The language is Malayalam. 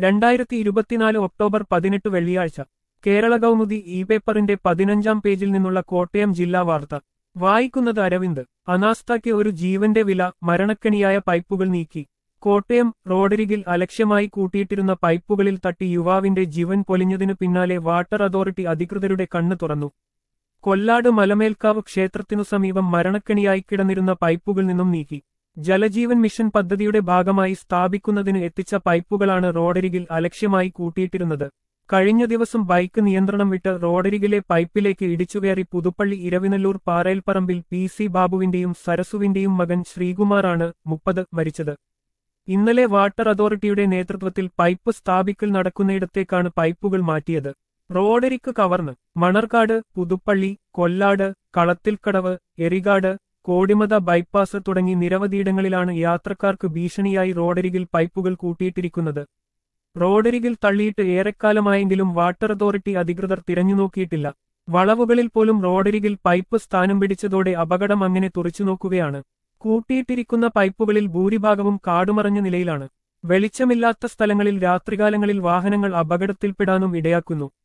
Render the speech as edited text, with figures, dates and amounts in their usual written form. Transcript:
2024 ഒക്ടോബർ 18 വെള്ളിയാഴ്ച കേരള കൗമുദി ഇ പേപ്പറിന്റെ 15-ാം പേജിൽ നിന്നുള്ള കോട്ടയം ജില്ലാ വാർത്ത വായിക്കുന്നത് അരവിന്ദ്. അനാസ്ഥയ്ക്ക് ഒരു ജീവന്റെ വില, മരണക്കെണിയായ പൈപ്പുകൾ നീക്കി. കോട്ടയം റോഡരികിൽ അലക്ഷ്യമായി കൂട്ടിയിട്ടിരുന്ന പൈപ്പുകളിൽ തട്ടി യുവാവിന്റെ ജീവൻ പൊലിഞ്ഞതിനു പിന്നാലെ വാട്ടർ അതോറിറ്റി അധികൃതരുടെ കണ്ണ് തുറന്നു. കൊല്ലാട് മലമേൽക്കാവ് ക്ഷേത്രത്തിനു സമീപം മരണക്കെണിയായി കിടന്നിരുന്ന പൈപ്പുകൾ നിന്നും നീക്കി. ജലജീവൻ മിഷൻ പദ്ധതിയുടെ ഭാഗമായി സ്ഥാപിക്കുന്നതിന് എത്തിച്ച പൈപ്പുകളാണ് റോഡരികിൽ അലക്ഷ്യമായി കൂട്ടിയിട്ടിരുന്നത്. കഴിഞ്ഞ ദിവസം ബൈക്ക് നിയന്ത്രണം വിട്ട് റോഡരികിലെ പൈപ്പിലേക്ക് ഇടിച്ചുകയറി പുതുപ്പള്ളി ഇരവിനല്ലൂർ പാറേൽപ്പറമ്പിൽ PC ബാബുവിന്റെയും സരസുവിന്റെയും മകൻ ശ്രീകുമാറാണ് 30 മരിച്ചത്. ഇന്നലെ വാട്ടർ അതോറിറ്റിയുടെ നേതൃത്വത്തിൽ പൈപ്പ് സ്ഥാപിക്കൽ നടക്കുന്നയിടത്തേക്കാണ് പൈപ്പുകൾ മാറ്റിയത്. റോഡരിക്ക് കവർന്ന് മണർക്കാട്, പുതുപ്പള്ളി, കൊല്ലാട്, കളത്തിൽക്കടവ്, എറികാട്, കോടിമത ബൈപ്പാസ് തുടങ്ങി നിരവധിയിടങ്ങളിലാണ് യാത്രക്കാർക്ക് ഭീഷണിയായി റോഡരികിൽ പൈപ്പുകൾ കൂട്ടിയിട്ടിരിക്കുന്നത്. റോഡരികിൽ തള്ളിയിട്ട് ഏറെക്കാലമായെങ്കിലും വാട്ടർ അതോറിറ്റി അധികൃതർ തിരഞ്ഞുനോക്കിയിട്ടില്ല. വളവുകളിൽ പോലും റോഡരികിൽ പൈപ്പ് സ്ഥാനം പിടിച്ചതോടെ അപകടം അങ്ങനെ തുറച്ചുനോക്കുകയാണ്. കൂട്ടിയിട്ടിരിക്കുന്ന പൈപ്പുകളിൽ ഭൂരിഭാഗവും കാടുമറഞ്ഞ നിലയിലാണ്. വെളിച്ചമില്ലാത്ത സ്ഥലങ്ങളിൽ രാത്രികാലങ്ങളിൽ വാഹനങ്ങൾ അപകടത്തിൽപ്പെടാനും ഇടയാക്കുന്നു.